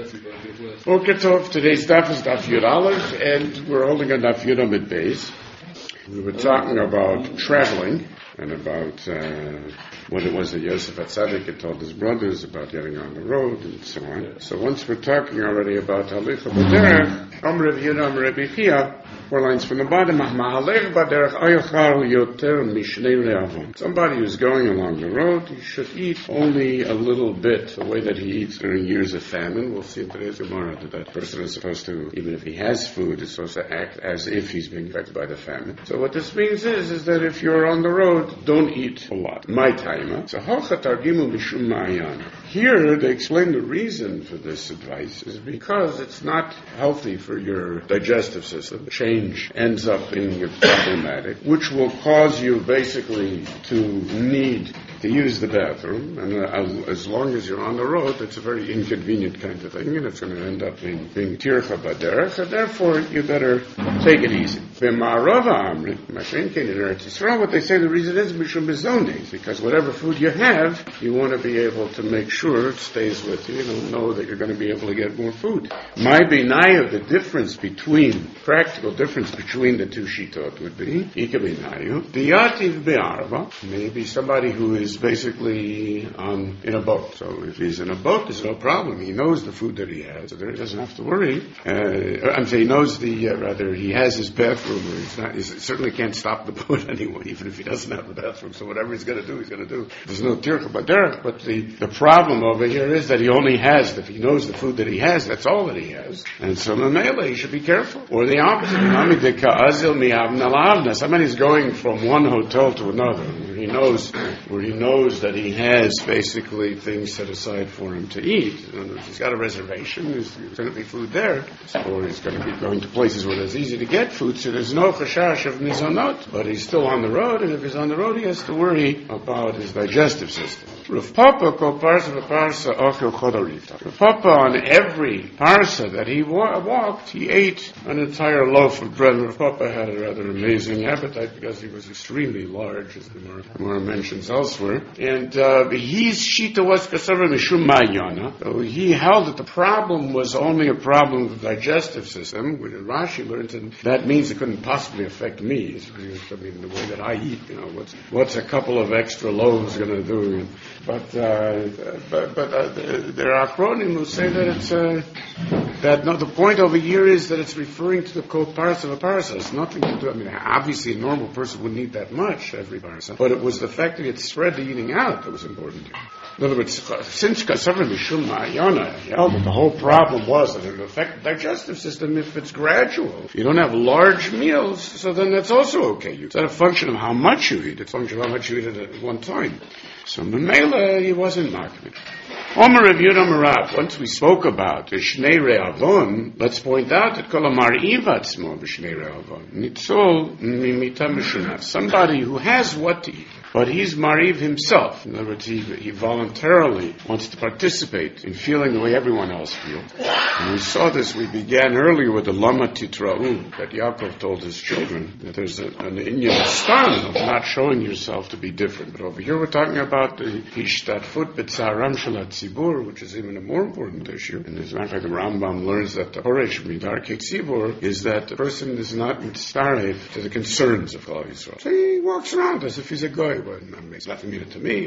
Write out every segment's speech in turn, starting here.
Okay, today's daf is daf Yud Aleph, and we're holding on daf Yud Amid Beis. We were talking about traveling and about what it was that Yosef HaTzadik had told his brothers about getting on the road and so on. So once we're talking already about Halicha B'derech, Amr Rav Yehuda Amr Rabbi Chia, 4 lines from the bottom, somebody who's going along the road, he should eat only a little bit, the way that he eats during years of famine. We'll see in today's Gemara that person is supposed to, even if he has food, is supposed to act as if he's being affected by the famine. So what this means is that if you're on the road, don't eat a lot. My time. So here they explain the reason for this advice is because it's not healthy for your digestive system. Change ends up being problematic, which will cause you basically to need to use the bathroom, and as long as you're on the road, it's a very inconvenient kind of thing, and it's going to end up being tircha b'derech, and therefore you better take it easy. What they say the reason is mishum bezonis, because whatever food you have, you want to be able to make sure it stays with you. You don't know that you're going to be able to get more food. My benayu, the difference between, practical difference between the two shitot would be, ika benayu, diyativ be'arva, maybe somebody who is basically in a boat. So if he's in a boat, there's no problem. He knows the food that he has, so he doesn't have to worry. He knows rather he has his bathroom. He certainly can't stop the boat anyway, even if he doesn't have the bathroom. So whatever he's going to do, he's going to do. There's no tircha b'derech, but the problem over here is that he only has, if he knows the food that he has, that's all that he has. And so mamela, he should be careful. Or the opposite. Somebody's going from one hotel to another, where he knows that he has basically things set aside for him to eat. He's got a reservation, there's going to be food there, or he's going to be going to places where it's easy to get food, so there's no chashash of mizonot, but he's still on the road, and if he's on the road, he has to worry about his digestive system. Rav Papa called parsa v'parsa ochel chodorita. Rav Papa, on every parsa that he walked, he ate an entire loaf of bread. Rav Papa had a rather amazing appetite because he was extremely large, as the Gemara mentions elsewhere. And his shita was kasava mishum ma'yana. So he held that the problem was only a problem of the digestive system, which Rashi learned, and that means it couldn't possibly affect me. I mean, the way that I eat, what's a couple of extra loaves going to do? But there are achronim who say that it's the point over here is that it's referring to the kol parsa of a parsa. It's nothing to do. I mean, obviously a normal person wouldn't eat that much every parsa, but it was the fact that it spread the eating out that was important here. In other words, since Kasavra Mishum Ma'ayana held that the whole problem was that it would affect the digestive system if it's gradual. If you don't have large meals, so then that's also okay. It's not a function of how much you eat, it's a function of how much you eat at one time. So Memela, he wasn't marking. Omer Rav Yehuda Amar Rav. Once we spoke about Shnei Re'avon, let's point out that Kol Amar Ivatzmo B'Shnei Re'avon Nitzol Mimita Mishunah. Somebody who has what to eat, but he's Mariv himself. In other words, he voluntarily wants to participate in feeling the way everyone else feels. And we saw this, we began earlier with the Lama Titra'u, that Yaakov told his children, that there's an inyan stan of not showing yourself to be different. But over here we're talking about the Hishtatfut B'Tzaram Shalat Tzibur, which is even a more important issue. And as a matter of fact, the Rambam learns that the Horesh Midarkei Tzibur is that the person is not mitzaref to the concerns of Klal Yisrael. So he walks around as if he's a guy. It's nothing to me.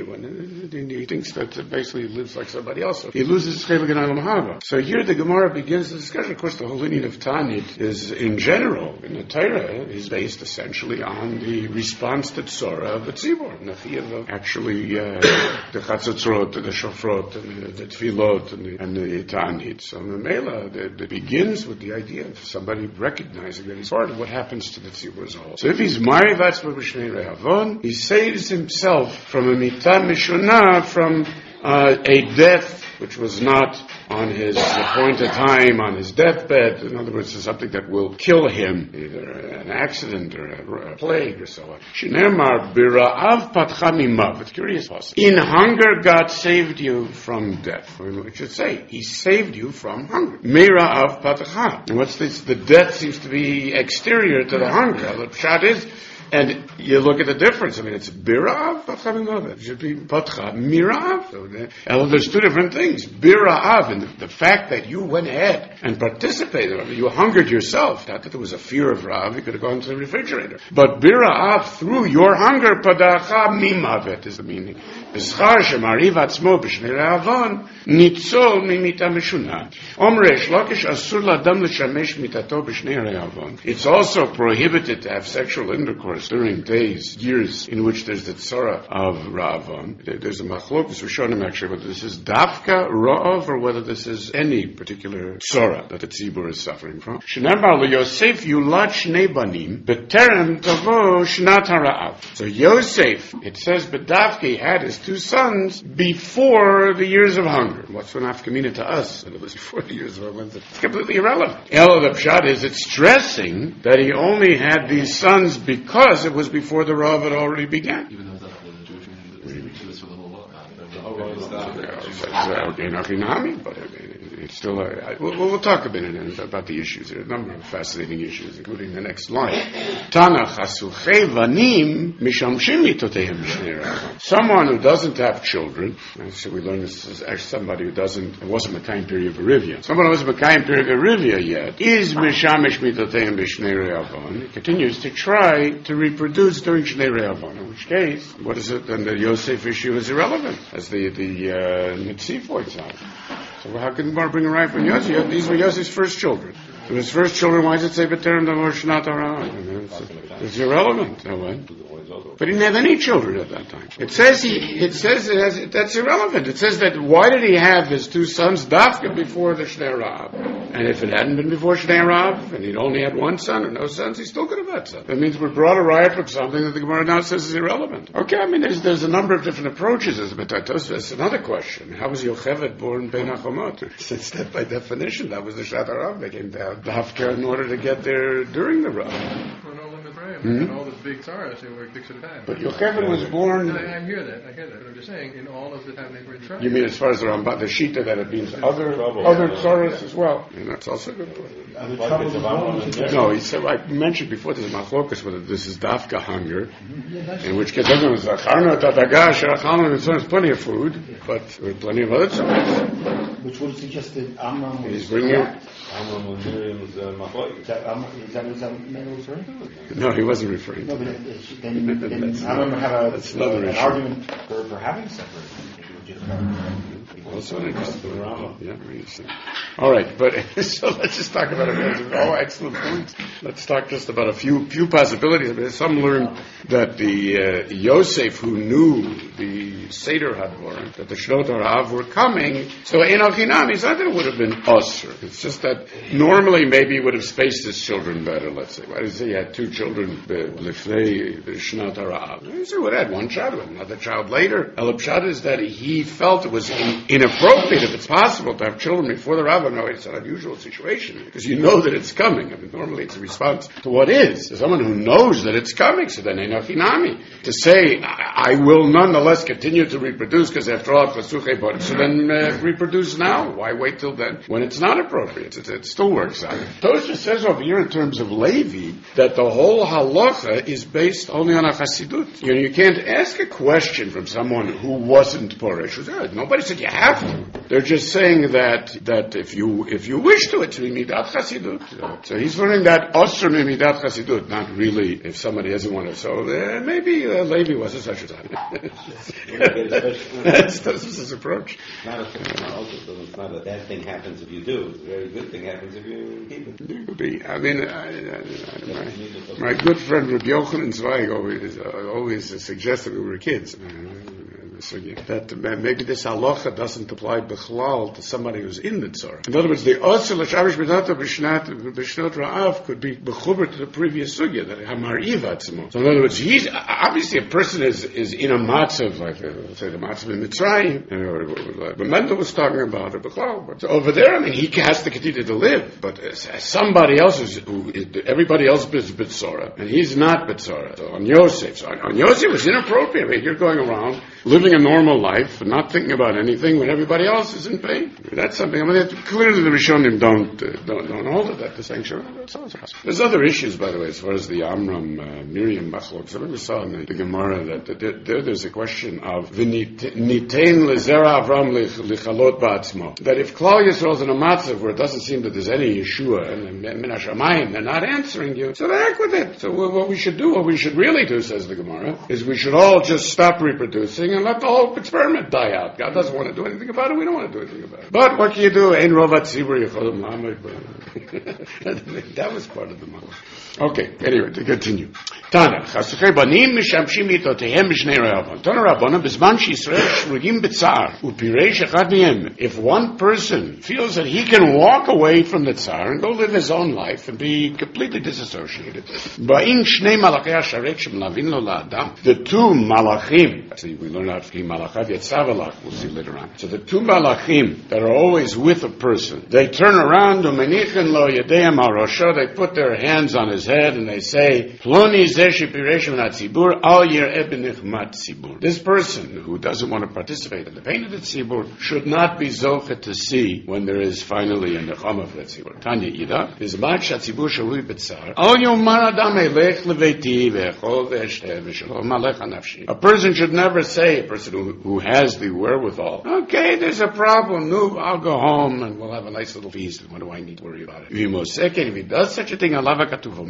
He thinks that basically he lives like somebody else. So he loses his chelik in Olam Haba. So here the Gemara begins the discussion. Of course, the whole lineage of Tanit is, in general, in the Torah, is based essentially on the response to Tzora of the Tzibur, and the fear of actually the Chatzotzrot, the Shofrot, and the Tfilot, and the Tanit. So Memela, it begins with the idea of somebody recognizing that he's part of what happens to the Tzibur as a whole. So if he's Mariv Atzma B'Shnei Re'avon, he saves himself from a mitah mishunah, from a death which was not on his appointed time, on his deathbed. In other words, it's something that will kill him, either an accident or a plague or so on. Shinemar bira'av patcha mimav. It's curious. In hunger, God saved you from death. It should say, He saved you from hunger. Mira'av patcha. And what's this? The death seems to be exterior to the hunger. The pshat is, And you look at the difference. I mean, it's Bira'av, it should be Patcha Mira'av. So there's two different things. Bira'av, and the fact that you went ahead and participated, I mean, you hungered yourself. Not that there was a fear of Rav, you could have gone to the refrigerator. But Bira'av, through your hunger, Padacha Mimavet is the meaning. B'schar shemariv atzmo b'shnei re'avon, nitzol mimita meshuna. Omre shlokish asur ladam l'shamesh mitato b'shnei re'avon. It's also prohibited to have sexual intercourse during days, years, in which there's the tzara of Ra'avon. There's a machlokus Rishonim actually, whether this is dafka, ra'av, or whether this is any particular tzara that the tzibur is suffering from. Shenamar leYosef yulat shnei banim, b'terem tavo shnat ha'ra'av. So Yosef, it says, b'dafka, he had his two sons before the years of hunger. What's the nafkamina to us? That it was before the years of hunger. It's completely irrelevant. El the pshat is it's stressing that he only had these sons because it was before the Rav had already began. Even though that's the Jewish community was this for the whole law. But it's still we'll talk a minute about the issues. There are a number of fascinating issues, including the next line. Someone who doesn't have children, so we learned this is actually somebody who wasn't Mekayim period of Arivia. Someone who wasn't Mekayim period of Arivia yet, is Mishamish Mitoteim B'Shnei Re'avon. He continues to try to reproduce during Shnei Re'avon, in which case, what is it? Then the Yosef issue is irrelevant, as the Mitzi points out. So how can Bar bring a right from Yosef? These were Yosef's first children. So his first children, why does it say B'terem Davor Shnat Ha'ra'av? It's irrelevant. No way. But he didn't have any children at that time. It says that's irrelevant. It says that why did he have his two sons dafka before the Shnei Rav? And if it hadn't been before Shnei Rav, and he'd only had one son or no sons, he still could have had sons. That means we brought a riot from something that the Gemara now says is irrelevant. Okay, I mean there's a number of different approaches. But that's another question. How was Yocheved born Ben Achomot? Since that by definition that was the Shat Rav. They came down dafka in order to get there during the Rav. And all this big tzaras, they were dicks at a time. But Yocheved was born. I hear that. But I'm just saying, in all of the time they were in trial. You mean as far as the Ramban, the Shita, that it means other tzaras as well? And that's also a good point. No, he said, I mentioned before, there's a machlokas whether this is dafka hunger, in which case everyone is acharna, tadaga, sherachalna, and so on, there's plenty of food, but there are plenty of other tzaras. Which would suggest that Amram was... He's bringing it. Amram was Miriam's machlokas. Is that what Mary was referring to? No, he wasn't referring to No, but then Amram would have an argument for having separated. Also an interesting Rama. Yeah, very interesting. All right, but so let's just talk about all excellent points. Let's talk just about a few possibilities. Some learn that the Yosef, who knew the Seder Hadvarim, that the Shnot Harav were coming, so Enochinam, it's not that it would have been usher. It's just that normally maybe he would have spaced his children better, let's say. Why does he say he had two children, Lifnei Shnot Harav? He would have had one child, another child later. Elapshat is that he felt it was inappropriate, if it's possible, to have children before the Rav. No, it's an unusual situation, because you know that it's coming. I mean, normally it's a response to what is. To someone who knows that it's coming, so then Enochinami. To say, I will nonetheless continue to reproduce, because after all, so then reproduce now. Why wait till then, when it's not appropriate? It still works out. Tosha says over here in terms of Levi, that the whole halacha is based only on a chassidut. You can't ask a question from someone who wasn't Poresh. Nobody said you have to. They're just saying that if you wish to, it's midat chasidut. So he's learning that osur midat chasidut, not really if somebody doesn't want to. So maybe Levi wasn't such a time. That's his approach. It's not a bad thing happens if you do. It's a very good thing happens if you keep it. It could be. I mean, my good friend Rabbi Yochanan Zweig always suggested when we were kids. So that maybe this halacha doesn't apply b'chlal to somebody who's in the tzara. In other words, the osel l'shavish b'data b'shnot ra'av could be b'chuber to the previous sugya, that hamariv atzmo. So in other words, he's obviously a person is in a matzav, like let's say the matzav in Mitzrayim, but Mendel was talking about it b'chlal. But over there, I mean, he has to continue to live, but somebody else everybody else is b'tzara, and he's not b'tzara. So on Yosef, it was inappropriate. I mean, you're going around living living a normal life and not thinking about anything when everybody else is in pain. That's something. I mean, clearly the Rishonim don't hold it at the sanctuary. There's other issues, by the way, as far as the Amram Miriam machlok. So we saw in the Gemara that there's a question of v'nitein lezera Avram lichalot ba'atzmo. That if Klal Yisrael is in a matzav where it doesn't seem that there's any Yeshua and min hashamayim, they're not answering you. So the heck with it. So what we should really do, says the Gemara, is we should all just stop reproducing and let the whole experiment die out. God doesn't want to do anything about it. We don't want to do anything about it. But what can you do? Ein rovat tzibur yicholim la'amid. That was part of the model. Okay, anyway, to continue. Tana, chasukei banim mishamshim mitotehem b'shnei re'avon. Tana Rabbanan, b'zman she'Yisrael shrugim b'tzar, u'pirei shechad mihem. If one person feels that he can walk away from the tsar and go live his own life and be completely disassociated, ba'in shnei malachei hasharek shemlavin lo la'adam. The two malachim, see, we learn out from malachav yetzavalach, we'll see later on. So the two malachim that are always with a person, they turn around, u'menichin lo yedeim al rosho, they put their hands on his head and they say, Ploni zeh shepiresh min hatzibur al yireh b'nichmat tzibur. This person who doesn't want to participate in the pain of the tzibur should not be zochet to see when there is finally a nechama for the tzibur. Tanya Ida, b'zman she'hatzibur sharui b'tzar, al yomar adam elech leveiti ve'echol ve'eshteh ve'shalom alecha nafshi. A person should never say, a person who has the wherewithal, okay, there's a problem, no, I'll go home and we'll have a nice little feast, and what do I need to worry about it? If he does such a thing, alav ha'katuv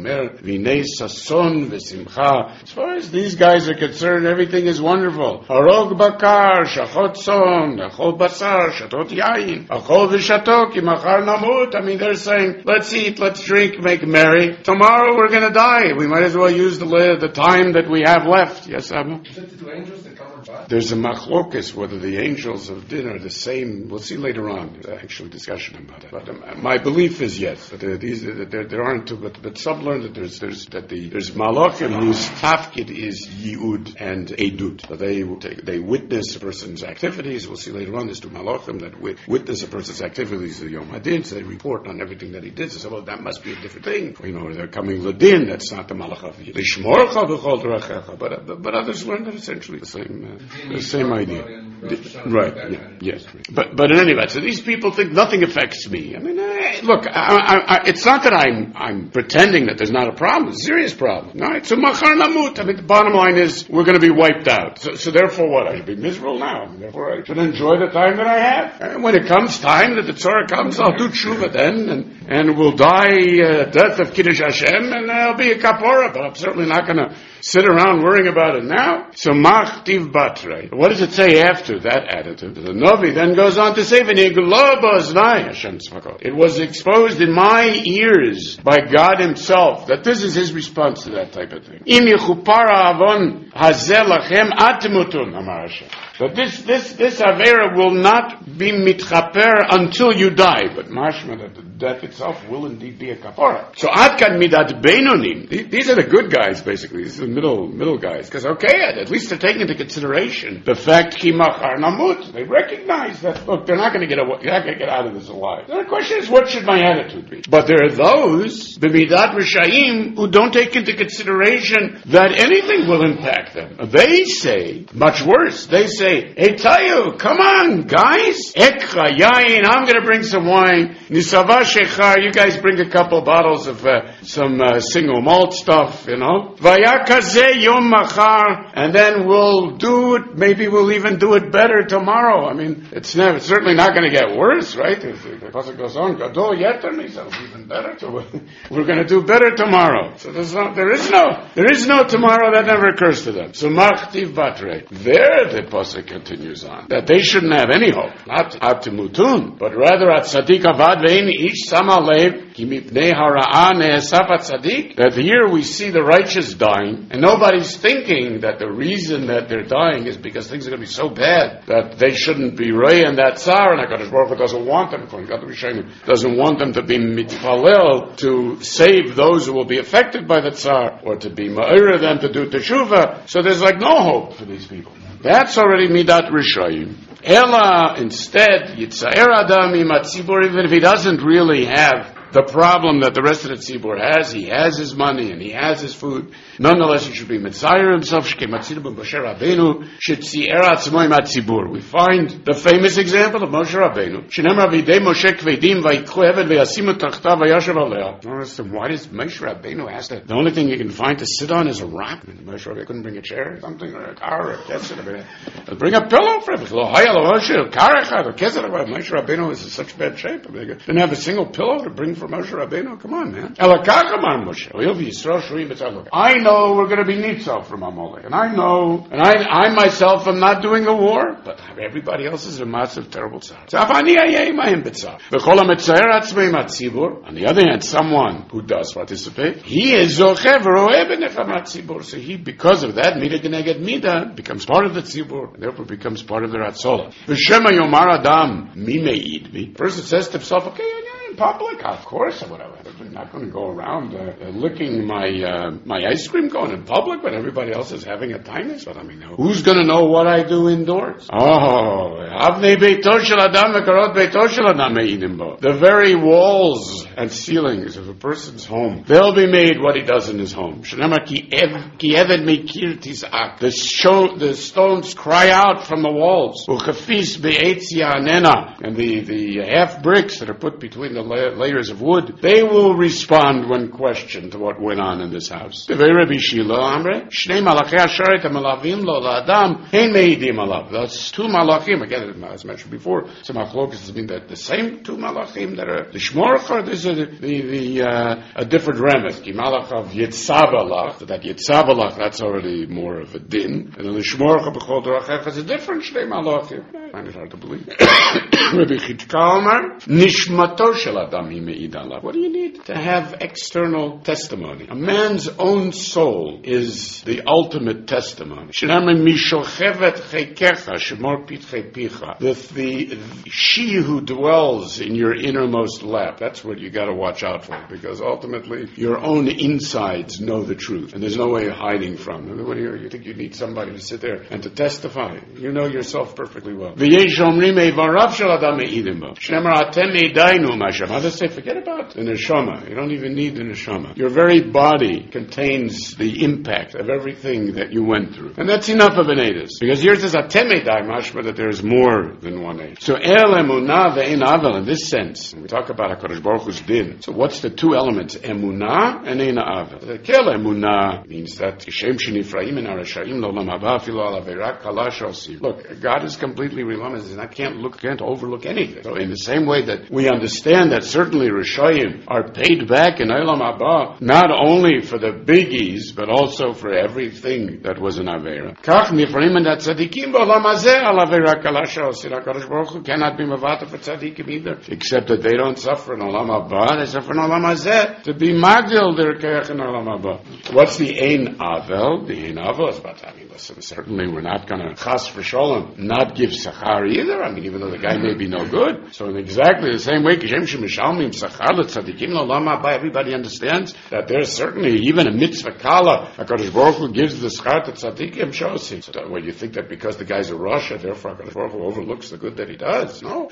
as far as these guys are concerned, everything is wonderful. Harog bakar, shachot son, achol basar, shatot yayin, achol v'shatok, imachar namut. I mean, they're saying, let's eat, let's drink, make merry. Tomorrow we're going to die. We might as well use the time that we have left. Yes, Abu? Is it the two angels that come and buy? There's a machlokus whether the angels of din are the same. We'll see later on. There's actually discussion about it. But my belief is yes. But there aren't two. But some learn that there's malachim whose tafkid is yiud and edut. So they witness a person's activities. We'll see later on. There's two malachim that witness a person's activities of Yom Hadin. So they report on everything that he did. So well, that must be a different thing. You know, they're coming ladin. That's not the malach of lishmorcha b'chol d'rachecha. But others learn that essentially the same idea. Right. Yeah. Yes. But in any event, so these people think nothing affects me. I mean, look, it's not that I'm pretending that there's not a problem. It's a serious problem. No, it's a machar namut. I mean, the bottom line is we're going to be wiped out. So therefore what? I should be miserable now. Therefore I should enjoy the time that I have. And when it comes time that the Torah comes, I'll do tshuva then and we'll die death of Kiddush Hashem and I'll be a kapora, but I'm certainly not going to sit around worrying about it now. So machtiv batre. What does it say after that attitude? The Novi then goes on to say, it was exposed in my ears by God Himself that this is His response to that type of thing. That this Avera will not be mitchaper until you die, but mashma that the death itself will indeed be a kapara. So adkan midat beinonim. These are the good guys, basically. These are the middle guys. Because at least they're taking into consideration the fact ki machar namut. They recognize that look, they're not going to get out of this alive. The question is, what should my attitude be? But there are those b'midat rishayim who don't take into consideration that anything will impact them. They say much worse. They say, hey, Tayu, come on, guys. Ekra yain, I'm going to bring some wine. Nisava shechar, you guys bring a couple bottles of some single malt stuff, you know. Vayakaze yom machar, and then we'll do it. Maybe we'll even do it better tomorrow. I mean, it's certainly not going to get worse, right? If the pasuk goes on, gadol yeter mizal, even better. So we're going to do better tomorrow. So there is no tomorrow. That never occurs to them. So machtiv batre. There the pasuk continues on that they shouldn't have any hope, not at mutun, but rather at tzaddik avad ve'in ish sama lev ki mipnei hara'a ne'esaf at tzaddik. That here we see the righteous dying, and nobody's thinking that the reason that they're dying is because things are going to be so bad that they shouldn't be rei and that tsar, and HaKadosh Baruch Hu doesn't want them, doesn't want them to be mitpalel to save those who will be affected by the tsar, or to be ma'ira them to do teshuvah. So there's like no hope for these people. That's already midat rishayim. Ela, instead, Yitzaer Adam im Hatzibur, even if he doesn't really have the problem that the rest of the tzibur has. He has his money and he has his food. Nonetheless, he should be mitzayer himself. We find the famous example of Moshe Rabbeinu. Why does Moshe Rabbeinu has to? The only thing you can find to sit on is a rock. Moshe Rabbeinu couldn't bring a chair or something, or a car, or a kesed. Bring a pillow for him. Moshe Rabbeinu is in such bad shape. They didn't have a single pillow to bring for Moshe Rabbeinu. Come on, man. I know we're going to be nitzel from Amalek, and I know, and I myself am not doing a war, but everybody else is a massive, terrible tzar. On the other hand, someone who does participate, he is zochev roeh b'nechamat tzibur. So he, because of that, mida geneged mida, becomes part of the tzibur, and therefore becomes part of the ratzola. V'shema yomar adam mi me'id mi. Person says to himself, okay, in public, of course, or whatever. I'm not going to go around licking my ice cream cone in public when everybody else is having a tiny. But I mean, who's going to know what I do indoors? The very walls and ceilings of a person's home, they'll be made what he does in his home. The stones cry out from the walls. And the half bricks that are put between the layers of wood, they will respond when questioned to what went on in this house. Those two malachim, again, as mentioned before, some machlokas mean that the same two malachim that are the shmorach, or this is a different remez. The malach of Yitzabalach, that Yitzabalach, that's already more of a din, and then the shmorach of B'chol Dorachech is a different shnei malachim. I find it hard to believe. Rabbi Chitzka Omar, Nishmato shel Adam hi me'id alav. What do you need to have external testimony? A man's own soul is the ultimate testimony. She who dwells in your innermost lap, that's what you got to watch out for, because ultimately your own insides know the truth, and there's no way of hiding from them. You think you need somebody to sit there and to testify. You know yourself perfectly well. Others say, forget about the neshama. You don't even need the neshama. Your very body contains the impact of everything that you went through. And that's enough of an edus. Because here it says, atemedai mashma, that there is more than one edus. So, el emunah ve'en avel, in this sense, when we talk about HaKadosh Baruch Hu's din, so what's the two elements? Emunah and ein avel. The kel emunah means that Kishem shenifraim and arashayim lo'lam haba filo al averak kalash osim. Look, God is completely relentless, and I can't overlook anything. So in the same way that we understand that certainly Rishayim are paid back in Olam Haba, not only for the biggies, but also for everything that was an Avera. Kach nifraim and that tzadikim b'olam hazeh al Avera kalasha osin. HaKadosh Baruch Hu cannot be mavata for tzadikim either, except that they don't suffer in Olam Haba, they suffer in Olam hazeh, to be magdil their keach in Olam Haba. What's the ein avel? The ein avel is about, listen, certainly we're not going to chas for sholem, not give sachar either. Even though the guy may be no good. So in exactly the same way, everybody understands that there's certainly even a mitzvah kala. HaKadosh Baruch Hu gives the schar to tzaddikim shosim. So well, you think that because the guy's a Rasha, therefore HaKadosh Baruch Hu overlooks the good that he does? No.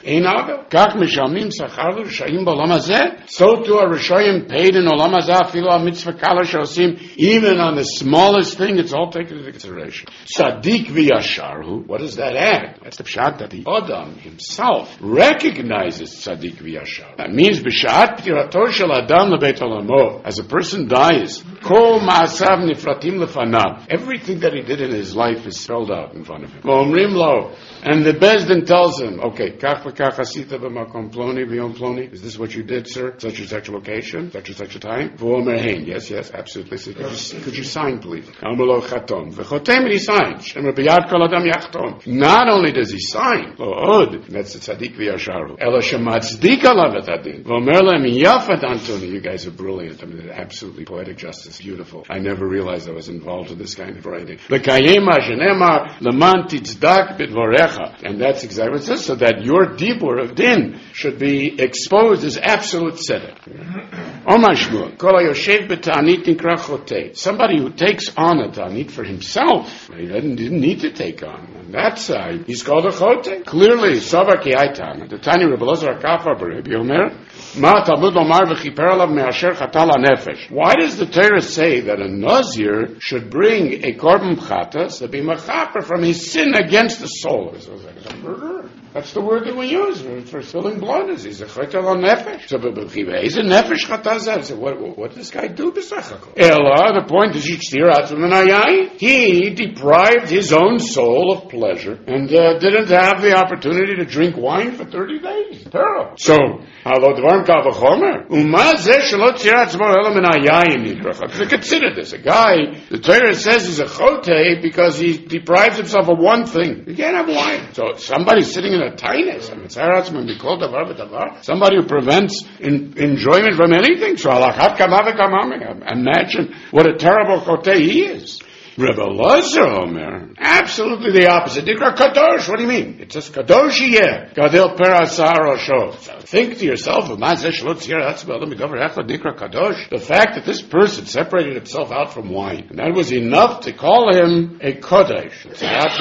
So too are Rishayim paid in Olam Hazeh filo mitzvah kala shosim. Even on the smallest thing, it's all taken into consideration. Tzaddik v'yasharhu. What does that add? That's the pshat that the Adam himself recognizes tzaddik v'yashar. That means b'shat p'tirato shel adam lebeit olamo. As a person dies, kol ma'asav nifratim lefanav. Everything that he did in his life is spelled out in front of him. V'omrim lo. And the Bezdin tells him, okay, kach v'kach asita b'makom ploni v'yom ploni. Is this what you did, sir? Such and such a location, such and such a time? V'omer hein. Yes, absolutely. Could you sign, please? Amalo chatom. V'chotem, and he signs. Shem b'yad kol adam yachtom. Not only does he sign, that's the tzaddik v'yasharu. Ela shematzdik alav et adin. V'omer lehem yafat antoni. You guys are brilliant. I mean, absolutely poetic justice. Beautiful. I never realized I was involved in this kind of writing. L'kayem ha'shenemar leman titzdak b'dvorecha. And that's exactly what it says, so that your dibur of din should be exposed as absolute tzedek. Omar Shmuel, kol hayoshev b'ta'anit nikra chotei. Somebody who takes on a ta'anit for himself, he didn't need to take on. On that side, he's called a chotei. Clearly, Sava ki Aitan, the Tani Rebbe Elazar HaKafar B'Rebbe Omer, Omer, Ma Talmud Omar v'chiper alav me'asher chatal hanefesh. Why does the Torah say that a Nazir should bring a korban chatas to be mechaper from his sin against the soul? So it's like a murderer. That's the word that we use for spilling blood. He's a chatal hanefesh. So he's a nefesh chatas. So what does this guy do? Ella, the point is he deprived his own soul of pleasure and didn't have the opportunity to drink wine for 30 days. Terrible. So, consider this. A guy, the Torah says he's a chote because he deprives himself of one thing. You can't have wine. So somebody's sitting in a tainus. Somebody who prevents enjoyment from anything. So imagine what a terrible chote he is. Rebbe Elazar Omer, absolutely the opposite. Dikra kadosh. What do you mean? It says kadosh yeh gadil perasar osho. Think to yourself, the fact that this person separated himself out from wine, and that was enough to call him a kodesh.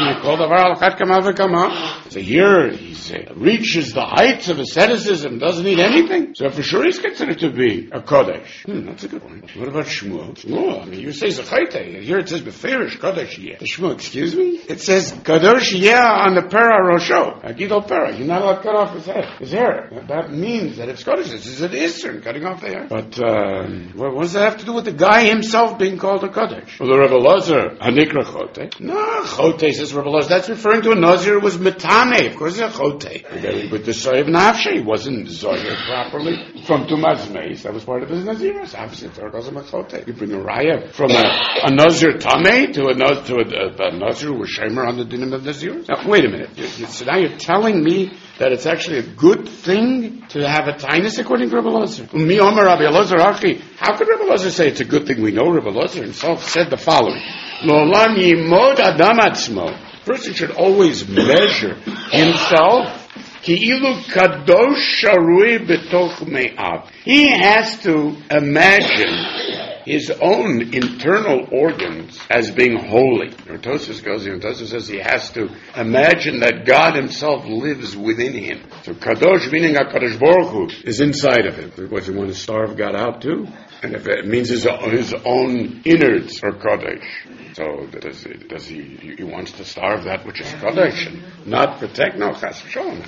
So here he reaches the heights of asceticism, doesn't eat anything. So for sure he's considered to be a kodesh. That's a good one. What about Shmuel? Shmuel, I mean, you say zechayte. Here it says beferish kodesh yeh. The Shmuel, excuse me? It says kadosh yeh on the pera rosho. Agidol pera. You're not allowed to cut off his hair. That means that it's kodesh. This is an isser, cutting off the hair. But what does that have to do with the guy himself being called a kodesh? Well, the Rebbe Elazar, hanikra chote. No, chote says Rebbe Elazar. That's referring to a nazir who was metame. Of course, it's a chote. With the soy of nafshe, he wasn't zoyer properly from tumas meis. That was part of his nazirus. Obviously, the Torah calls him a chote. You bring a raya from a nazir tame to a nazir who was shamer on the dinim of nazirus. Now, wait a minute. So now you're telling me that it's actually a good thing to have a tainus according to Rebbe Elazar. Mi Omer Rabbi Elazar Achi. How could Rebbe Elazar say it's a good thing? We know Rebbe Elazar himself said the following: Lo'olam yimod adam atzmo. A person should always measure himself. Ki'ilu kadosh sharui betoch me'av. He has to imagine his own internal organs as being holy. Tosus says he has to imagine that God himself lives within him. So kadosh, meaning HaKadosh Baruch Hu, is inside of him. Because you want to starve God out too? And if it means his own innards are kadosh. So does he wants to starve that which is kadosh and not protect? No, chas v'sholom.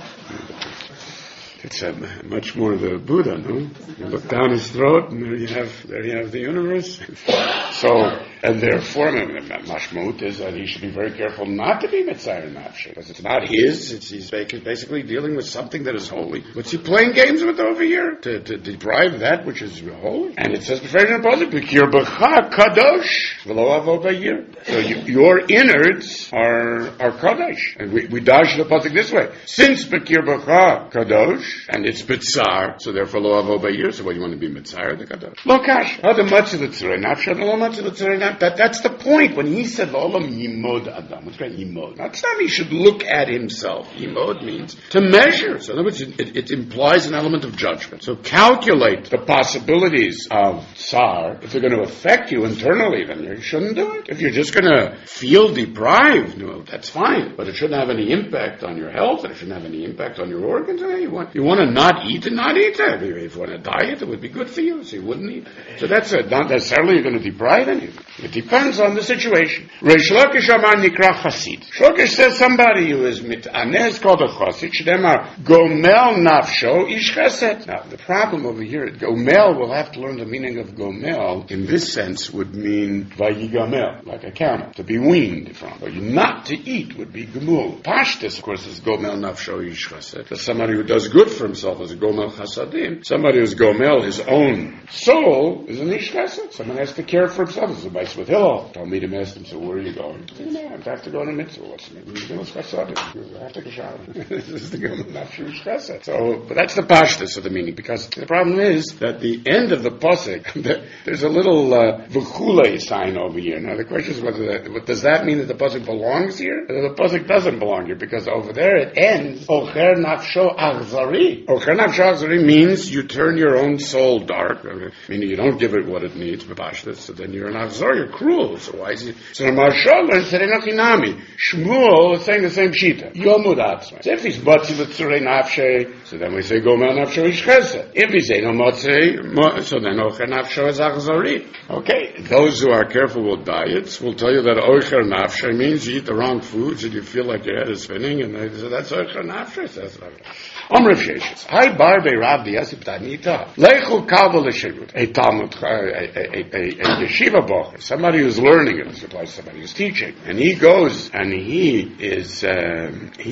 It's much more the Buddha, no? You look down his throat, and there you have the universe. So, and therefore, mashmut is that he should be very careful not to be mitzayer nafshe, because it's not his. He's basically dealing with something that is holy. What's he playing games with over here to deprive that which is holy? And it says, "B'kir b'cha kadosh v'lo avo b'yir." So your innards are kadosh, and we dash the pasuk this way: since b'kir b'cha kadosh. And it's mitzar, so therefore lo avo b'yir. So what, you want to be mitzar the kadosh? Lo kash. How much of the tzarei nafshe? Lo much of the tzarei nafshe. That's the point when he said olam yimod adam. What's great yimod? That's not he should look at himself. Yimod means to measure. So in other words, it implies an element of judgment. So calculate the possibilities of tsar. If they're going to affect you internally, then you shouldn't do it. If you're just going to feel deprived, no, that's fine. But it shouldn't have any impact on your health. And it shouldn't have any impact on your organs. You want to not eat and not eat that. If you want to diet, it would be good for you, so you wouldn't eat. So that's not necessarily you're going to deprive anything. It depends on the situation. Reish Lakish Amar Nikra Chasid. Shlokish says somebody who is mit'aneh is called a Chasid. Shemar Gomel Nafsho Ish Chesed. Now, the problem over here, Gomel, we'll have to learn the meaning of Gomel. In this sense, would mean Vayigamel, like a camel, to be weaned from. But not to eat would be Gemul. Pashtus, of course, is Gomel Nafsho Ish Chesed. That's somebody who does good for himself as a Gomel Chasadim. Somebody who's Gomel, his own soul, is an Ish Chesed. Someone has to care for himself. It's a base with Hillel. Talmidim asked him, so where are you going? I have to go to mitzvah. What's the Gomel Chasadim? I have to take a shower. This is the Gomel Nafsho Ish Chesed. So, but that's the pashtus of the meaning, because the problem is that the end of the pasuk, there's a little v'chule sign over here. Now the question is does that mean that the pasuk belongs here? Or the pasuk doesn't belong here, because over there it ends, Ocher Nafsho Achzari. Ocher Nafsho Achzari means you turn your own soul dark, meaning you don't give it what it needs, so then you're an Achzari. you're cruel. So why is he? So Maharsha learns Tzarei Nochinami. Shmuel is saying the same shita. Yomud Atzmai. So if he's Batzi L'Tzarei Nafshei, so then we say Gomel Nafsho Ish Chesed. If he's Eino Motzei, so then Ocher Nafsho is Achzori. Okay, those who are careful with diets will tell you that Ocher Nafsho means you eat the wrong foods and you feel like your head is spinning, and they say that's Ocher Nafsho. Says Rav Sheshes. Hi Barbe Rav Yasip Tanita. Leichul Kabel L'Shirut. A Talmud, a yeshiva bocher, somebody who's learning it, as opposed to somebody who's teaching, and he goes and he is a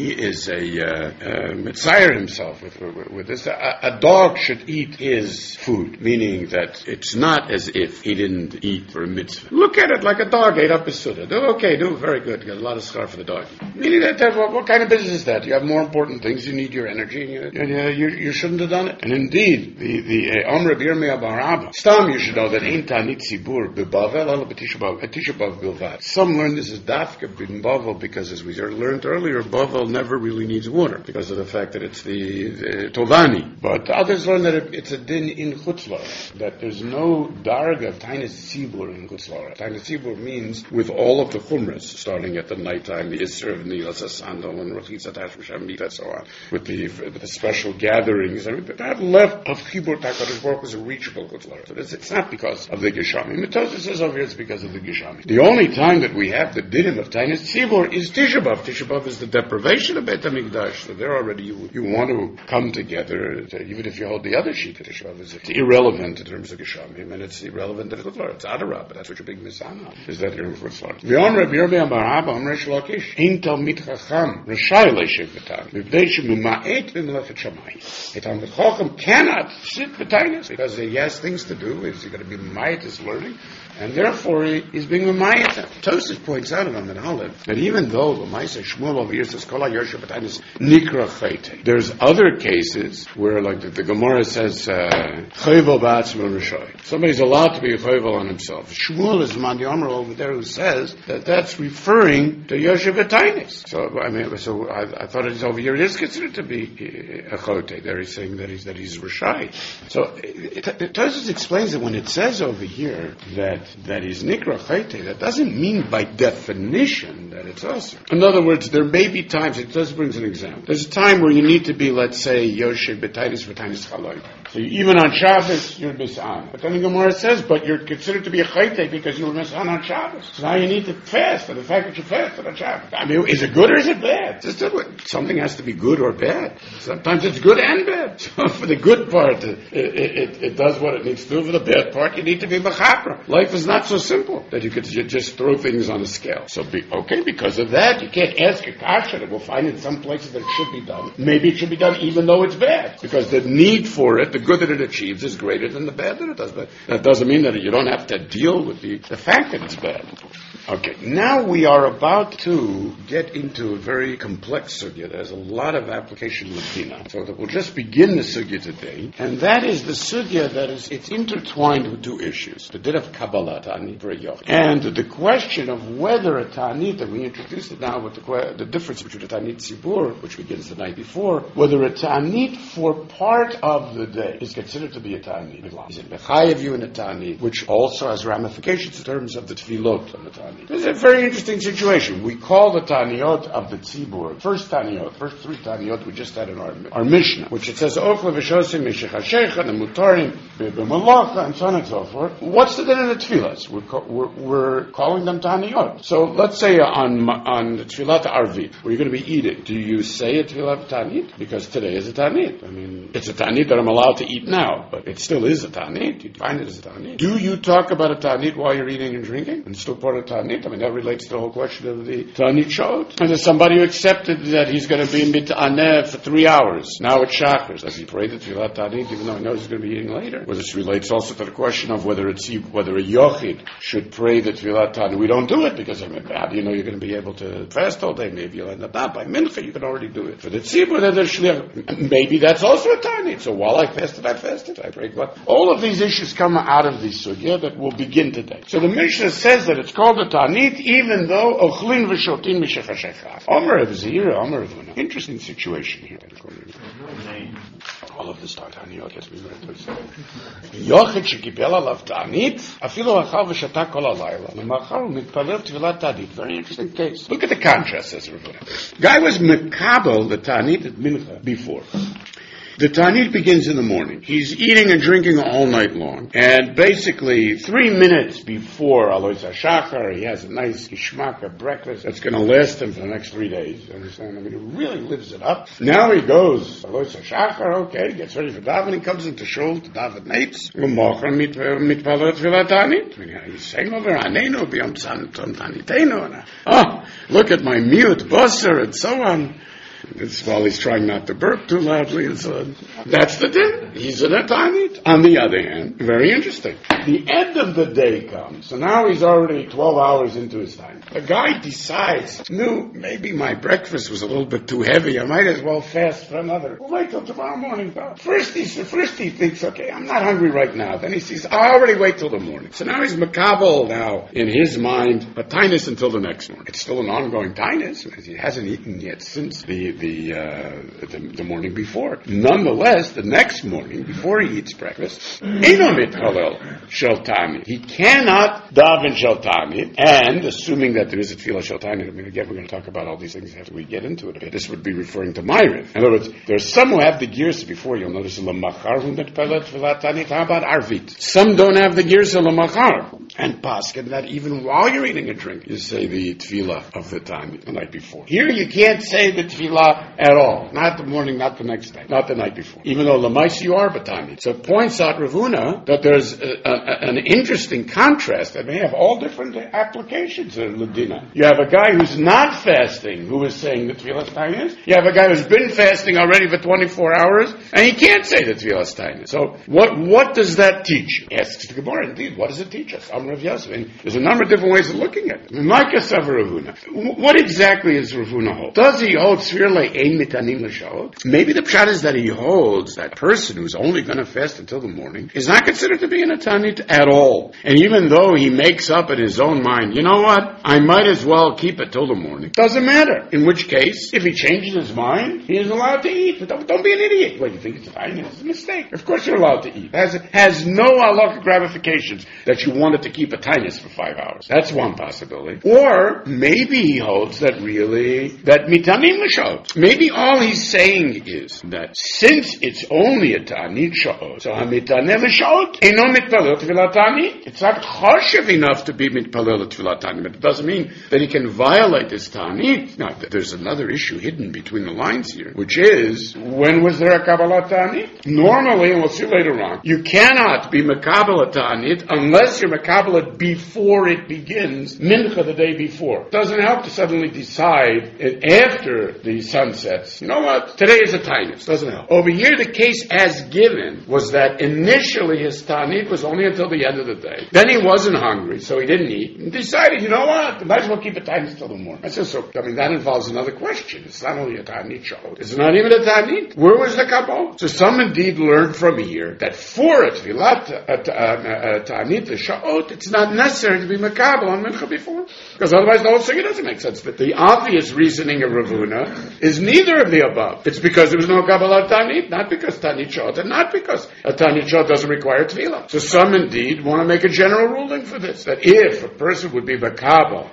mitzayir himself with this. A dog should eat his food, meaning that it's not as if he didn't eat for a mitzvah. Look at it like a dog ate up his suda. Do very good. You got a lot of schar for the dog. Meaning that what kind of business is that? You have more important things. You need your energy, and you shouldn't have done it. And indeed, the Omer of Yirmiyah Bar Abba. Stam, you should know that ain't Tanit Tzibur b'Bavel ala b'Tisha B'av bilvad. Some learn this is dafka b'Bavel because, as we learned earlier, Bavel never really needs water because of the fact that it's the Tovani. But others learn that it's a din in Chutzlar, that there's no darga of Tainus Tzibur in Chutzlar. Tainus Tzibur means with all of the chumras, starting at the nighttime, the Isser of Nilas Sandal and Rechitza Tashmish Hamid and so on, with the special gatherings. That left of Chibur Takadosh Baruch was a reachable Chutzlar. So it's not because of the Geshami. Metosa says over here it's because of the Geshami. The only time that we have the dinim of Tainus Tzibur is Tisha B'Av. Tisha B'Av is the deprivation of Beit HaMikdash. So there already you want to come together, even if you hold the other sheet of Tisha B'Av, it's irrelevant in terms of Geshami, and it's irrelevant in Chutzlar. It's Adarab, but that's what your big misana is, that you're in Chutzlar. V'yon Reb Yirmiyah Bar Abba Amrei Shlokish Ein Talmid Chacham Rashai Leishiv B'Tan Mivdei Shemima'et V'Melachet Shamayim. A Talmid Chacham cannot sit b'Tainus because he has things to do. He's going to be Mayat is learning, and therefore he's being Mayat. Tosfos points out on the Aleph that even though the Ma'aseh Shmuel over here says Kol HaYoshev b'Tainus Nikra Chayte, there's other cases where, like the Gemara says, Chayvel b'Atzmo Rishai. Somebody's allowed to be a Chayvel on himself. Shmuel is Mandi Amar over there who says that that's referring to Yoshev b'Tainus. So I thought it's over here. It is considered to be a Chayte. There he's saying that he's Rishai. So Tosfos explains that when it says over here that he's Nikra Chayte, that doesn't mean by definition that it's also. In other words, there may be times, it just brings an example. There's a time where you need to be, let's say, Yoshev b'Tainus v'Tainus Chaloy. So even on Shabbos, you're Misan. But then the Gemara says, but you're considered to be a Chayte because you were Misan on Shabbos. So now you need to fast, and the fact that you fasted on Shabbos. Is it good or is it bad? Something has to be good or bad. Sometimes it's good and bad. So for the good part, it does what it needs to do. For the bad part, you need to be Mechapra. Life is not so simple that you could just throw things on a scale. So because of that, you can't ask a kasha that we'll find in some places that it should be done. Maybe it should be done even though it's bad. Because the need for it, the good that it achieves, is greater than the bad that it does. But that doesn't mean that you don't have to deal with the fact that it's bad. Okay, now we are about to get into a very complex sugya. There's a lot of application with Dina. So that we'll just begin the sugya today. And that is the sugya that it's intertwined with two issues. The din of Kabbalah, Ta'anit for a Yoch. And the question of whether a Ta'anit, and we introduced it now with the difference between a Ta'anit Tzibur, which begins the night before, whether a Ta'anit for part of the day is considered to be a Ta'anit. Is it Mechayev you in a Ta'anit, which also has ramifications in terms of the Tefillot on the Ta'anit. This is a very interesting situation. We call the Ta'aniyot of the Tzibur, first three Ta'aniyot we just had in our Mishnah, which it says, Okla v'shosim mishich ha'shecha, and mutarim, b'malacha, and so on and so forth. What's the din of the Tefillahs? We're calling them Ta'aniyot. So let's say on the Tefillat Arvit, where you're going to be eating, do you say a Tefillah Ta'anit? Because today is a Ta'anit. It's a Ta'anit that I'm allowed to eat now, but it still is a Ta'anit. You define it as a Ta'anit. Do you talk about a Ta'anit while you're eating and drinking? And it's still part of Ta'anit? That relates to the whole question of the Ta'anit Shot. And there's somebody who accepted that he's going to be Mit'aneh for 3 hours. Now it's Shachar. Does he pray the Tefillah Ta'anit even though he knows he's going to be eating later? Well, this relates also to the question of whether a Yochid should pray the Tefillah Ta'anit. We don't do it because how do you know you're going to be able to fast all day? Maybe you'll end up not. By Mincha you can already do it. For the Tzibur, maybe that's also a Ta'anit. So while I fast fasted, I fasted. I prayed what? All of these issues come out of the sugya that will begin today. So the Mishnah says that it's called a Ta'anit, even though Ochlin v'shotin mishachashechas. Omer of Zira, Omer of Huna. Interesting situation here. All of this Ta'aniyot has been read. Yochid shekibel alav Ta'anit, afilo achal v'shata kol halayla. Lemachar u'mitpalel tfilat Ta'anit. Very interesting case. Look at the contrast, says Rav Huna. Guy was mekabel the Ta'anit at Mincha before. The Ta'anit begins in the morning. He's eating and drinking all night long. And basically, 3 minutes before Alois HaShachar, he has a nice Gishmaka breakfast that's going to last him for the next 3 days. You understand? I mean, he really lives it up. Now he goes, Alois HaShachar, okay, gets ready for davening, comes into shul to daven nates. U'mocher mitpaler tfilat Ta'anit. I mean, he's saying over, Anenu b'yom Ta'anitenu. Oh, look at my mute basar and so on. It's while he's trying not to burp too loudly and so on. That's the din. He's in a Ta'anit. On the other hand, very interesting. The end of the day comes. So now he's already 12 hours into his time. The guy decides, no, maybe my breakfast was a little bit too heavy. I might as well fast for another. We'll wait till tomorrow morning. First he thinks, okay, I'm not hungry right now. Then he sees, I'll already wait till the morning. So now he's makabel now, in his mind, a tinus until the next morning. It's still an ongoing tinus. He hasn't eaten yet since the morning before. Nonetheless, the next morning, before he eats breakfast, he cannot daven shel Ta'anit, and assuming that there is a tefillah shel Ta'anit, I mean, again, we're going to talk about all these things after we get into it a bit. This would be referring to Ma'ariv. In other words, there's some who have the gears before. You'll notice L'machar hu mitpaler tfilat Ta'anit. How about Arvit? Some don't have the gears of L'machar. And paskin that even while you're eating a drink, you say the tefillah of the Ta'anit the night before. Here you can't say the tefillah at all. Not the morning, not the next day, not the night before. Even though Lamaisi you are Batani. So it points out Rav Huna that there's an interesting contrast that may have all different applications in Ladina. You have a guy who's not fasting who is saying the Tfilas Tainus. You have a guy who's been fasting already for 24 hours and he can't say the Tfilas Tainus. So what does that teach you? Asks the Gemara, indeed, what does it teach us? Rav Yosef. And there's a number of different ways of looking at it. What exactly is Rav Huna hold? Does he hold maybe the pshat is that he holds that person who's only going to fast until the morning is not considered to be in a Ta'anit at all. And even though he makes up in his own mind, you know what, I might as well keep it till the morning. Doesn't matter. In which case, if he changes his mind, he is allowed to eat. But don't be an idiot. Wait, you think it's a Ta'anit? It's a mistake. Of course you're allowed to eat. Has no halachic ramifications that you wanted to keep a Ta'anit for 5 hours. That's one possibility. Or maybe he holds that really, that mitanim l'shot. Maybe all he's saying is that since it's only a Ta'anit sha'ot, so ha'mitanem l'sha'ot, eno mitpalel tfilat Ta'anit. It's not choshev enough to be mitpalel tfilat Ta'anit, but it doesn't mean that he can violate his Ta'anit. Now, there's another issue hidden between the lines here, which is, when was there a Kabbalah Ta'anit? Normally, and we'll see later on, you cannot be Makabbalah Ta'anit unless you're Makabbalah before it begins, Mincha the day before. It doesn't help to suddenly decide after the sun sets, you know what, today is a Tainus. Doesn't help. Over here, the case as given was that initially his Ta'anit was only until the end of the day. Then he wasn't hungry, so he didn't eat, and decided, you know what, I might as well keep a Tainus till the morning. I said, so, that involves another question. It's not only a Ta'anit sha'ot. It's not even a Ta'anit. Where was the Kabbalah? So some indeed learned from here that for a Tfilat Ta'anit sha'ot, it's not necessary to be Makabel on Mincha before. Because otherwise the whole thing doesn't make sense. But the obvious reasoning of Rav Huna is neither of the above. It's because there was no Kabbalah Ta'anit, not because Ta'anit sha'ot, and not because a Ta'anit sha'ot doesn't require Tfilah. So some indeed want to make a general ruling for this, that if a person would be Makabel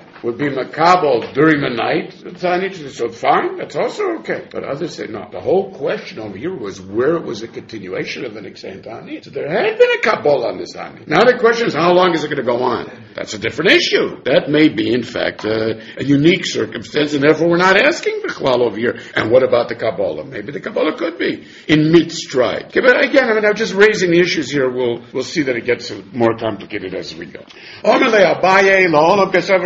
during the night, so fine, that's also okay. But others say, no, the whole question over here was where it was a continuation of the Nixayin Ta'anit. So there had been a Kabbalah on this Ta'anit. Now the question is, how long is it going to go on? That's a different issue. That may be, in fact, a unique circumstance, and therefore we're not asking the Klal over here. And what about the Kabbalah? Maybe the Kabbalah could be in mid-stride. Okay, but again, I'm just raising the issues here. We'll see that it gets more complicated as we go.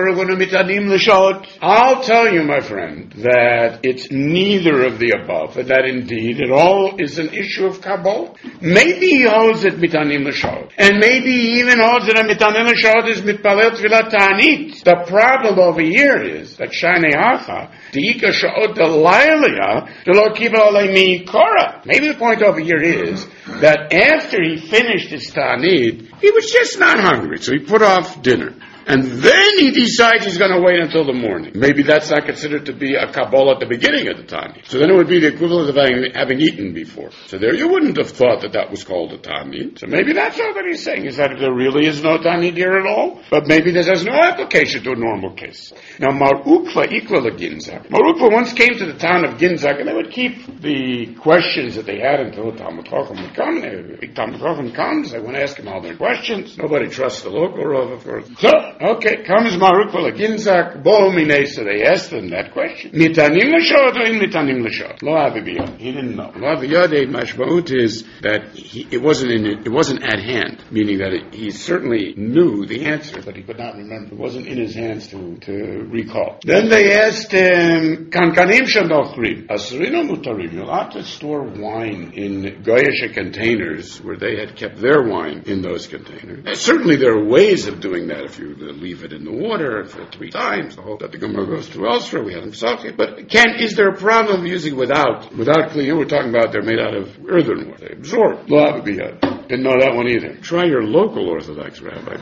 mitanim l'shot. I'll tell you, my friend, that it's neither of the above, and that indeed it all is an issue of Kabbalah. Maybe he holds it mitanim l'shot, and maybe he even holds it that mitanim l'shot is mitpalel tefillah ta'anit. The problem over here is that Shnei Hacha, Deika Sha'ot Delaylia, Delo Kiba Olei Mikora. Maybe the point over here is that after he finished his ta'anit, he was just not hungry, so he put off dinner. And then he decides he's going to wait until the morning. Maybe that's not considered to be a Kabbalah at the beginning of the Ta'anit. So then it would be the equivalent of having eaten before. So there you wouldn't have thought that was called a Ta'anit. So maybe that's all that he's saying, is that there really is no Ta'anit here at all. But maybe this has no application to a normal case. Now, Mar Ukva Ikla Ginzak. Mar Ukva once came to the town of Ginzak, and they would keep the questions that they had until Talmud Chacham would come. Talmud Chacham comes, they want to ask him all their questions. Nobody trusts the local Rav, of course. So, okay, comes Maruk Ginzak, Bo Mine, so they asked them that question. Mitanim l'shot or in mitanim l'shot? Lo aviyad. He didn't know. Lo aviyad, mashmaut is that it wasn't at hand, meaning that he certainly knew the answer, but he could not remember. It wasn't in his hands to recall. Then they asked him, Kankanim shanochrim, asrino mutarim. You'll have to store wine in Goyish containers where they had kept their wine in those containers. Certainly there are ways of doing that if you leave it in the water for 3 times. The whole that the Gemara goes through elsewhere. We had them socket. But is there a problem using without cleaning? We're talking about they're made out of earthenware. They absorb. Didn't know that one either. Try your local Orthodox rabbi.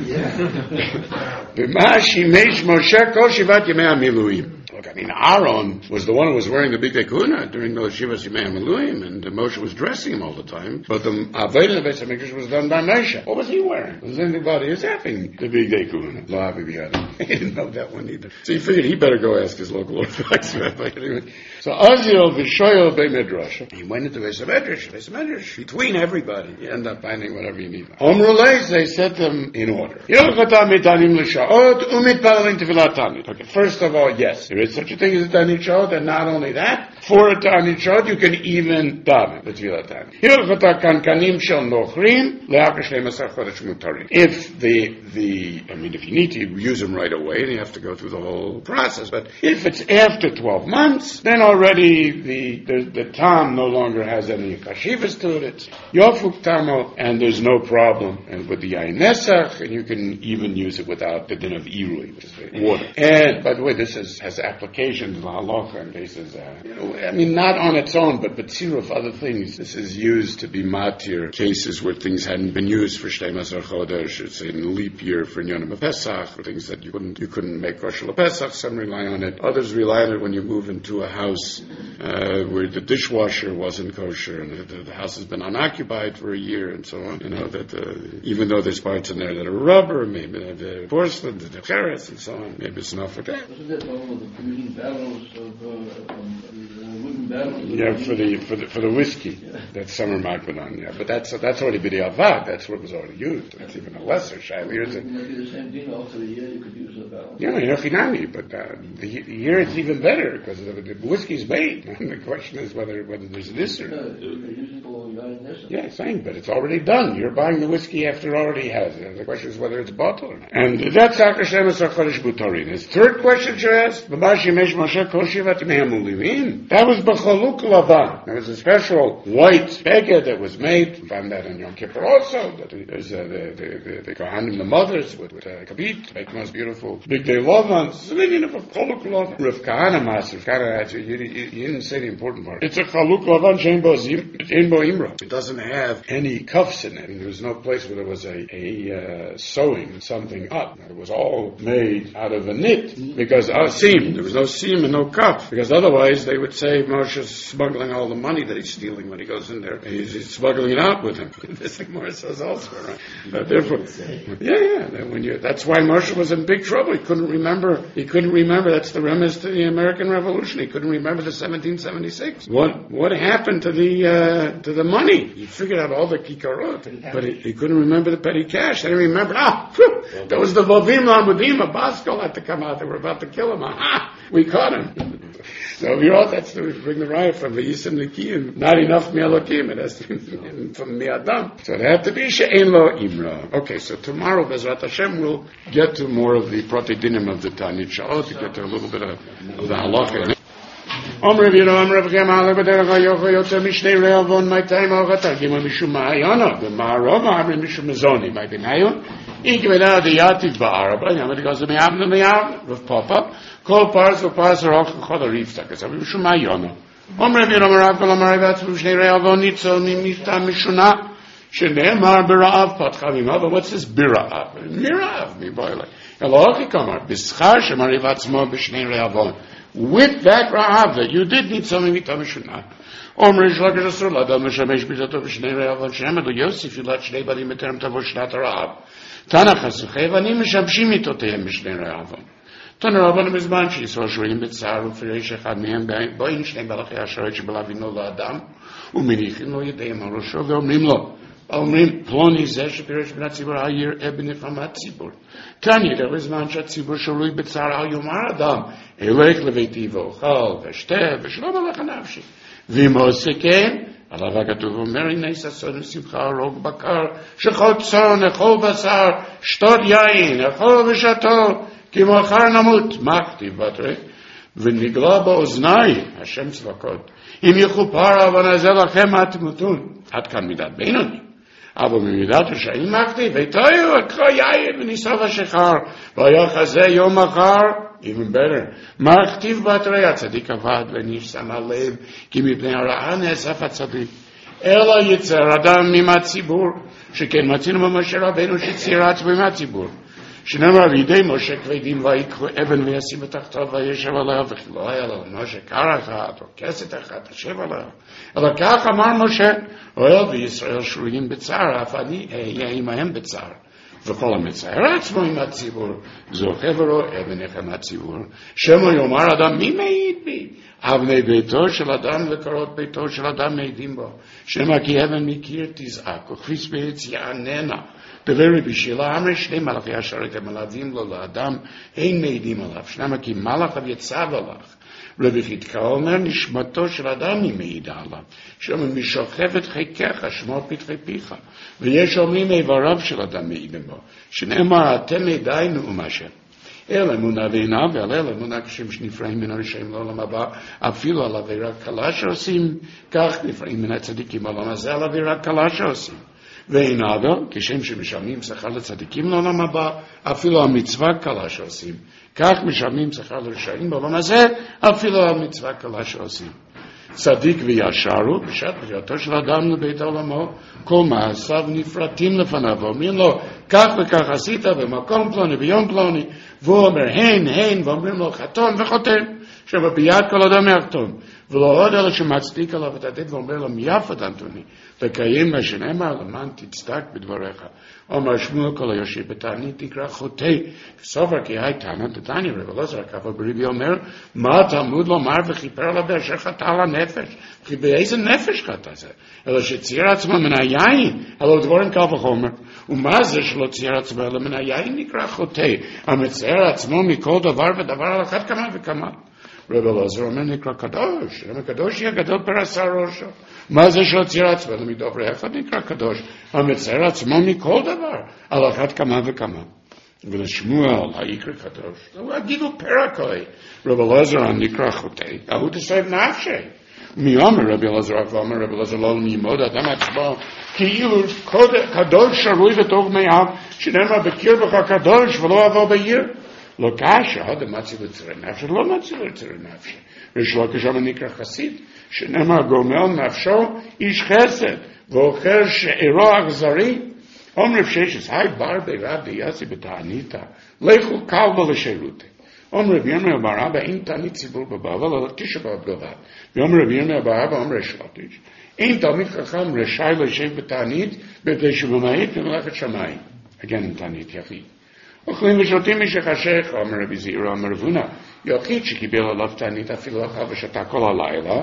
Look, I mean, Aaron was the one who was wearing the big Kuna during those Shivas Yimei HaMiluim, and Moshe was dressing him all the time. But the Aveda of the Beis HaMikdash was done by Moshe. What was he wearing? Was anybody who's having the big Kuna? He didn't know that one either. So he figured he better go ask his local Orthodox rabbi. Anyway. So Azil Vishoyel Bei Midrash. He went into Beis HaMikdash. Between everybody, you end up finding whatever you need. Omruleis, they set them in order. Okay, first of all, yes, there is such a thing as a Ta'anit Sha'ot, and not only that, for a Ta'anit Sha'ot, you can even daven the Tefillah Ta'anit. If you need to use them right away, then you have to go through the whole process. But if it's after 12 months, then already the Tam no longer has any Kashivas to it. It's Yofuk Tamo, and there's no problem with the Yain Nesach, and you can even use it without the din of Irui, which is the water. And, by the way, this has application to the halacha in cases, not on its own, but tzira of other things. This is used to be matir cases where things hadn't been used for Shtei Masar Chodesh, say in the leap year for Yonah Pesach, for things that you couldn't make kosher Pesach. Some rely on it. Others rely on it when you move into a house where the dishwasher wasn't kosher and the house has been unoccupied for a year and so on. Even though there's parts in there that are rubber, maybe the porcelain, the cheres, and so on. Maybe it's not for that. Wasn't that all of the green barrels of wooden barrels? Yeah, for the whiskey. Yeah. That's summer makbadan. Yeah, but that's already b'diavad. That's what was already used. That's even a lesser shayla. It might be the same thing. Also, the year you could use a barrel. Yeah, finami. But here it's even better because the whiskey's made. And the question is whether there's this or not. Yeah, saying, but it's already done. You're buying the whiskey after it already has it. The question is whether it's bottled or not. And that's Akar Shemes HaChodesh B'Torin. His third question she asked, that was B'chaluk Lavan. There was a special white beged that was made. We found that in Yom Kippur also. There's the Kohanim, the mothers, with kabit, make the most beautiful big day Lavan. It's a meaning of a Chaluk Lavan. Rav Kahana Master, you didn't say the important part. It's a Chaluk Lavan, Shein Bo Imra. It doesn't have any cuffs in it. There was no place where there was a sewing something up. It was all made out of a knit, because seam. There was no seam and no cuff, because otherwise they would say Moshe's smuggling all the money that he's stealing when he goes in there. He's smuggling it out with him. This thing Moshe says elsewhere, right? Therefore, that's why Moshe was in big trouble. He couldn't remember. That's the remnants to the American Revolution. He couldn't remember the 1776. What happened to the money? He figured out all the kikarot, but he couldn't remember the petty cash. They didn't remember. That was the Vavim Lamudim. A Baskel had to come out. They were about to kill him. We caught him. So we all that's to bring the raya from the Yisem Likim. Not enough Mi'alokim, it has to be from Mi'adam. So it had to be She'en Lo Imra. Okay, so tomorrow, Bezrat Hashem, we'll get to more of the Protedinim of the Tanit Sha'ot, to get to a little bit of the halacha. Omre v'yiro, omre v'chem ha'ale b'derech ha'yocho yotzer mishnei re'avon ma'itayim ha'chatagim mishum ma'ayana v'ma'arova amri mishum mezoni ma'ibinayon ikveda diyativ ba'araba yamed gaza me'avna me'avna v'papa kol pars v'pars ha'roch v'chod ha'rifta kazav mishum ma'ayana Omre v'yiro ma'rav kol amare v'atzu mishnei re'avon nitzol mimita mishuna shene'emar b'ra'av patcha v'imava. What's this b'ra'av? Mira'av mi'boyle Elochi kamar b'schar shemari v'atzmo b'shnei re'avon. With that Ra'av, that you did need something to Mishnah. Omer Shlakish Asur Ladam Mishamesh Bizato B'Shnei Re'avon Shemed Yosef Yulat Shnei Badim Eterem Tavo Shnat Ra'av Tanach HaSuchei Vanim Mishabshim Mitotehem B'Shnei Re'avon Tan Rabban Mizman She'Yisrael Shurim B'Tzar U'Fireish Echad Mehem Bo'in Shnei Balachei HaSharet She'Belavino La'Adam U'Menichin Lo Yedeihem HaRosho Ve'omrim Lo אומרים, פלוני זה שפירש בין הציבור העיר אבן נפעמת ציבור. תניא, דרך זמן שהציבור שרוי בצער על יאמר אדם, אלך לביתי ואוכל ושתה ושלום עליך נפשי. ואם עושה כן, עליו הכתוב אומר, הנה ששון ושמחה רוג בקר, שכל צאן, אכול בשר, שתות יין, אכול ושתו, כי מחר נמות. מה כתיב בתרי? ונגלה באוזני, השם צבקות, אם יכופר ונעשה לכם מה תמותון. עד כאן מידת בינוני. אבל במידת השעים מקדי, ויתויו אקרא יין וניסוף השחר, והיה כזה יום מחר, even better. מה הכתיב בתרי? הצדיק עבד ונפסם הלב, כי מפני הרעה נאסף הצדיק. אלא יצר אדם מהציבור, שכן מצינו במשה רבנו שציר עצמו מהציבור. שנאמר לידי משה כבדים ויקחו אבן וישים בתחתיו וישב עליו וכי לא היה לו משה קר אחת או כסת אחת תשב עליו אלא כך אמר משה הואיל וישראל שרויים בצער אף אני אהיה עמהם בצער וכל המצער עצמו עם הציבור זוכה ורואה בניכם הציבור שמו יאמר אדם מי מעיד בי אבני ביתו של אדם וקרות ביתו של אדם מעידים בו שמה כי אבן מקיר תזעק וכביס בעץ יעננה דבר בשאלה אמר שני מלאכי השרת המלווים לו לאדם אין מעידים עליו שנמה כי מלאך יצב עליו רבי חידקה אומר נשמתו של אדם היא מעידה עליו שאומר משוכבת חיכך שמו פתחי פיך ויש אומרים איבריו של אדם מעידים בו שנאמר אתם עדיין ומשה אל אמונה ואינה ועל אל אמונה כשם שנפרעים מן הרשעים לעולם הבא אפילו על עבירה קלה שעושים כך נפרעים מן הצדיקים לעולם הזה על עבירה קלה שעושים ואין אבל, כשם שמשלמים שכר לצדיקים לעולם הבא, אפילו המצווה קלה שעושים. כך משלמים שכר לרשעים בעולם הזה, אפילו המצווה קלה שעושים. צדיק וישרו, בשעת בריאתו של אדם לבית העולמו, כל מעשיו נפרטים לפניו, ואומרים לו, כך וכך עשית במקום פלוני, ביום פלוני, והוא אומר, הן, ואומרים לו, חתום וחותם, שבביד כל אדם יחתום. ולא עוד אלא שמצדיק עליו את הדין ואומר לו מיפת אנטוני לקיים מה שנאמר למען תצדק בדבריך אומר שמואל כל היושב בתענית תקרא חוטא סופר כי היי טענת דתני רב אלעזר כפה ברבי אומר מה תלמוד לומר וכיפר עליו באשר חטא על הנפש כי באיזה נפש חטא זה אלא שצייר עצמו מן היין אלא דבורים קל וחומר ומה זה שלא צייר עצמו אלא מן היין נקרא חוטא המצייר עצמו מכל דבר ודבר על אחת כמה וכמה רב אלעזר אומר נקרא קדוש, הקדוש יהיה גדול פרסה ראשו. מה זה שהוציא עצמו? מדברי אחד נקרא קדוש, המצייר עצמו מכל דבר, על אחת כמה וכמה. ולשמואל היקרא קדוש, הוא הגידו פרקוי. רב אלעזר נקרא חוטא, ההוא תסייב נפשי. מי אומר רב אלעזר, ואומר רב אלעזר לא לימוד אדם עצמו, כאילו קדוש שרוי בתוך מיו, שנאמר בקיר בך קדוש ולא אבוא בעיר. לא קשה, אדם מציל לצרי נפשי, לא מציל לצרי נפשי. יש לו כשם נקרא חסיד, שנאמר גומל נפשו איש חסד, ואוכר שאירו אכזרי. אומר ששס, היי בר בירב דייסי בתעניתה, לכו קל ולשירותי. אומר רבי ירמיה בר אבא, אין תענית ציבור בבבל, אלא תשע באב בלבד. ואומר רבי ירמיה בר אבא, אומר שלוש. אין תלמיד חכם רשאי לשב בתענית, בפני שבמאית במלאכת שמיים. again תענית יחיד. אוכלים ושותים משחשך, אומר רבי זעירא, אומר רבונה, יחיד שקיבל עליו תענית אפילו אכל ושתה כל הלילה,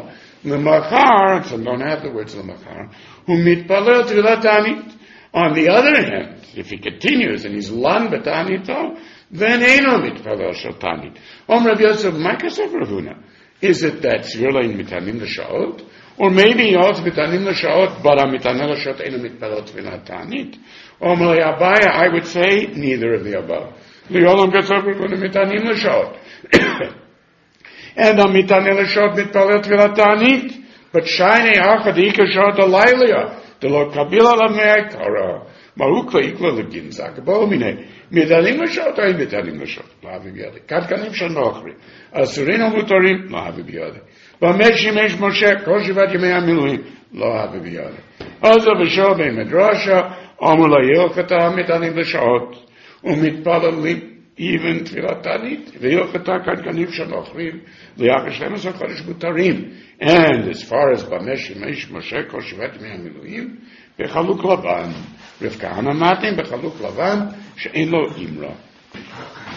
למחר, so don't have the words למחר, הוא מתפלל תפילת תענית. On the other hand, if he continues and he's lun בתעניתו, ואינו מתפלל של תענית. אומר רב יוסף, מה כסף רב הונא? Is it that Tzvirlein mitanim l'shaot? Or maybe he also mitanim l'shaot, but mitanim l'shaot ain't mitpalot v'nat ta'anit? Or Abaya, I would say, neither of the above. Li'olam gatzov mitanim l'shaot. And mitanim l'shaot mitpalot v'nat ta'anit. But shine achad ika shot alaylia. The Lord kabila lamei kara. Marukla ikla l'ginzak. Bo'omine. Mitanim l'shaot, ain't mitanim l'shaot. La'avi b'yadi. Katkanim shal nochri. אסורים ומותרים, לא אהבה בידה. במה שימש משה, כל 7 ימי המילואים, לא אהבה בידה. אז בשור במדרשה, אמרו לה הלכתה מטענים לשעות, ומתפללים even תפילת תענית, והלכתה קנקנים שנוכרים, לאחר 12 חודש מותרים. And as far as במה שימש משה, כל 7 ימי המילואים, בחלוק לבן. רב כהנא מתאים בחלוק לבן, שאין לו אמרה.